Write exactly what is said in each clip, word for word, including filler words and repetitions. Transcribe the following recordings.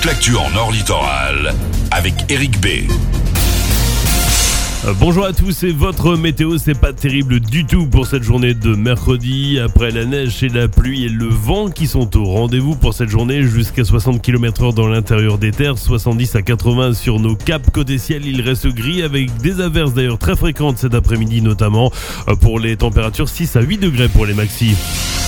l'actu en Nord Littoral avec Eric B. Bonjour à tous, et votre météo, c'est pas terrible du tout pour cette journée de mercredi. Après la neige et la pluie et le vent qui sont au rendez-vous pour cette journée, jusqu'à soixante kilomètres heure dans l'intérieur des terres, soixante-dix à quatre-vingts sur nos caps. Côté ciel, il reste gris avec des averses d'ailleurs très fréquentes cet après-midi, notamment pour les températures six à huit degrés pour les maxis.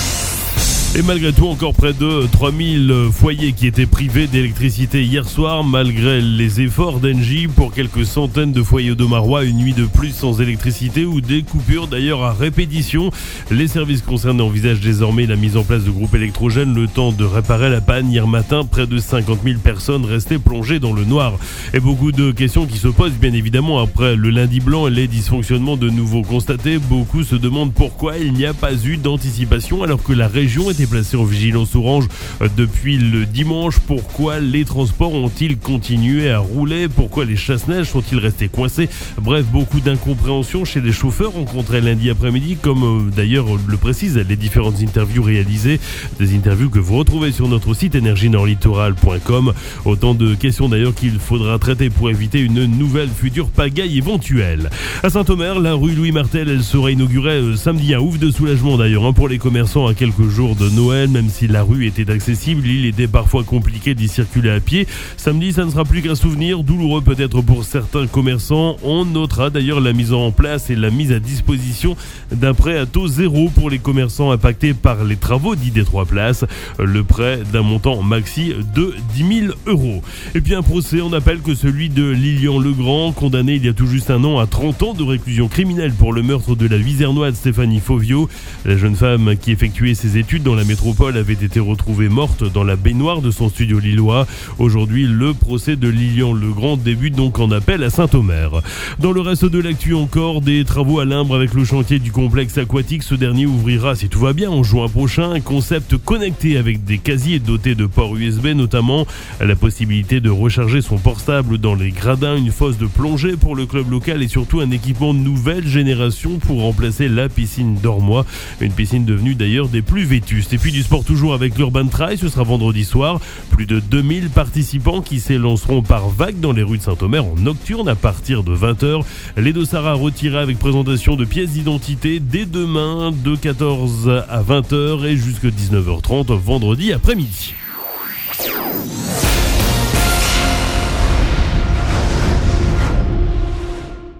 Et malgré tout, encore près de trois mille foyers qui étaient privés d'électricité hier soir, malgré les efforts d'Engie. Pour quelques centaines de foyers d'Aumarois, une nuit de plus sans électricité ou des coupures d'ailleurs à répétition. Les services concernés envisagent désormais la mise en place de groupes électrogènes, le temps de réparer la panne. Hier matin, près de cinquante mille personnes restaient plongées dans le noir. Et beaucoup de questions qui se posent bien évidemment après le lundi blanc et les dysfonctionnements de nouveau constatés. Beaucoup se demandent pourquoi il n'y a pas eu d'anticipation alors que la région est placé en vigilance orange depuis le dimanche. Pourquoi les transports ont-ils continué à rouler? Pourquoi les chasse-neige sont-ils restés coincés? Bref, beaucoup d'incompréhension chez les chauffeurs rencontrés lundi après-midi, comme d'ailleurs le précisent les différentes interviews réalisées. Des interviews que vous retrouvez sur notre site énergie nord littoral point com. Autant de questions d'ailleurs qu'il faudra traiter pour éviter une nouvelle future pagaille éventuelle. À Saint-Omer, la rue Louis Martel, elle sera inaugurée samedi. Un ouf de soulagement d'ailleurs hein, pour les commerçants à quelques jours de Noël. Même si la rue était accessible, il était parfois compliqué d'y circuler à pied. Samedi, ça ne sera plus qu'un souvenir, douloureux peut-être pour certains commerçants. On notera d'ailleurs la mise en place et la mise à disposition d'un prêt à taux zéro pour les commerçants impactés par les travaux dits des trois places. Le prêt d'un montant maxi de dix mille euros. Et puis un procès en appel que celui de Lilian Legrand, condamné il y a tout juste un an à trente ans de réclusion criminelle pour le meurtre de la Vizernoise Stéphanie Fauvio. La jeune femme qui effectuait ses études dans la métropole avait été retrouvée morte dans la baignoire de son studio lillois. Aujourd'hui, le procès de Lilian Legrand débute donc en appel à Saint-Omer. Dans le reste de l'actu encore, des travaux à Limbre avec le chantier du complexe aquatique. Ce dernier ouvrira, si tout va bien, en juin prochain. Un concept connecté avec des casiers dotés de ports U S B, notamment la possibilité de recharger son portable dans les gradins, une fosse de plongée pour le club local et surtout un équipement de nouvelle génération pour remplacer la piscine d'Ormois. Une piscine devenue d'ailleurs des plus vétustes. Et puis du sport toujours avec l'Urban Trail, ce sera vendredi soir. Plus de deux mille participants qui s'élanceront par vagues dans les rues de Saint-Omer en nocturne à partir de vingt heures. Les dossards à retirer avec présentation de pièces d'identité dès demain de quatorze à vingt heures et jusqu'à dix-neuf heures trente vendredi après-midi.